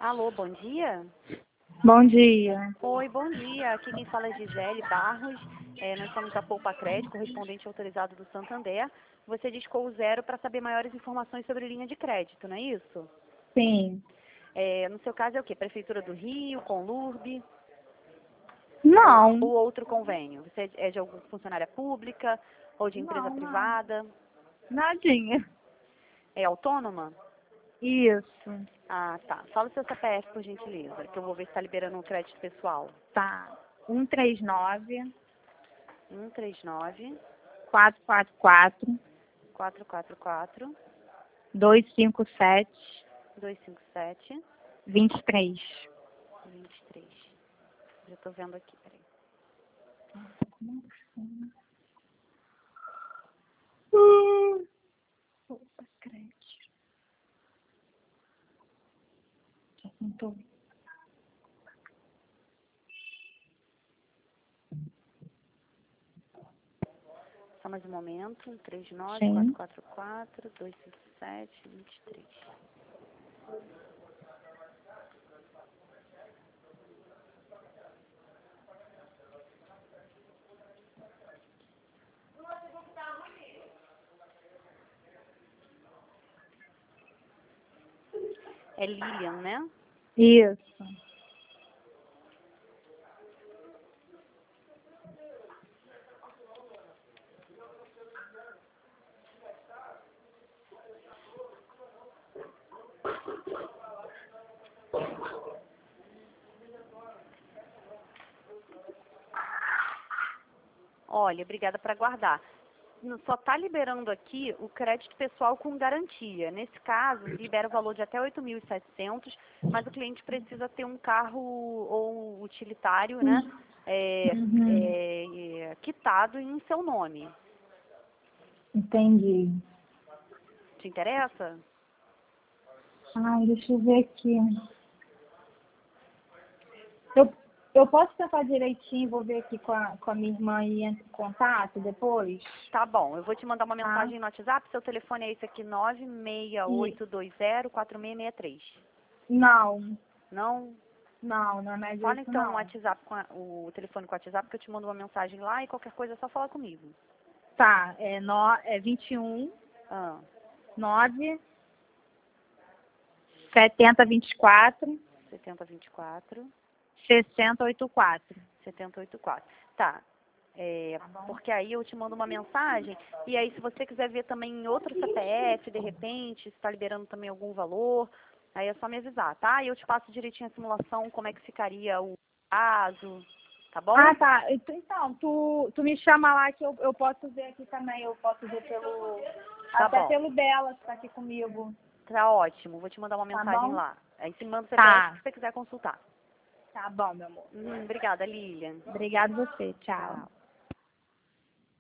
Alô, bom dia? Bom dia. Oi, bom dia. Aqui quem fala é Gisele Barros. Nós somos da Poupa Crédito, correspondente autorizado do Santander. Você discou o zero para saber maiores informações sobre linha de crédito, não é isso? Sim. No seu caso é o quê? Prefeitura do Rio, Conlurb ou Não. outro convênio? Você é de alguma funcionária pública ou de empresa Não, não. privada? Nadinha. É autônoma? Isso. Ah, tá. Fala o seu CPF, por gentileza, que eu vou ver se está liberando um crédito pessoal. Tá. 139 139 444 444 257 257 23. 23. Já tô vendo aqui, peraí. Opa, crédito. Já contou? Só mais um momento. 139 Sim. 444 257 23. É Lilian, né? Isso. Olha, obrigada por aguardar. Só está liberando aqui o crédito pessoal com garantia. Nesse caso, libera o valor de até 8.700, mas o cliente precisa ter um carro ou utilitário, né, Uhum. quitado em seu nome. Entendi. Te interessa? Ai, deixa eu ver aqui. Eu posso tentar direitinho, vou ver aqui com a minha irmã e entro em contato depois, Tá bom, eu vou te mandar uma tá? mensagem no WhatsApp. Seu telefone é esse aqui, E 968204663. não, Não? não é mais Fala isso então o não. WhatsApp o telefone com o WhatsApp que eu te mando uma mensagem lá e qualquer coisa é só falar comigo. Tá, é 21 Ah, 9 7024 7024 6084. 7084. Tá. Tá bom? Porque aí eu te mando uma mensagem e aí se você quiser ver também em outro CPF, de repente, se está liberando também algum valor, aí é só me avisar, tá? E eu te passo direitinho a simulação, como é que ficaria o caso, tá bom? Ah, tá. Então, tu me chama lá que eu posso ver aqui também. Eu posso ver Tá até bom. pelo dela que tá aqui comigo. Tá ótimo. Vou te mandar uma Tá mensagem bom? lá. Aí você manda o CPF Tá. se você quiser consultar. Tá bom, meu amor. Obrigada, Lilian. Obrigada a você. Tchau. Tchau.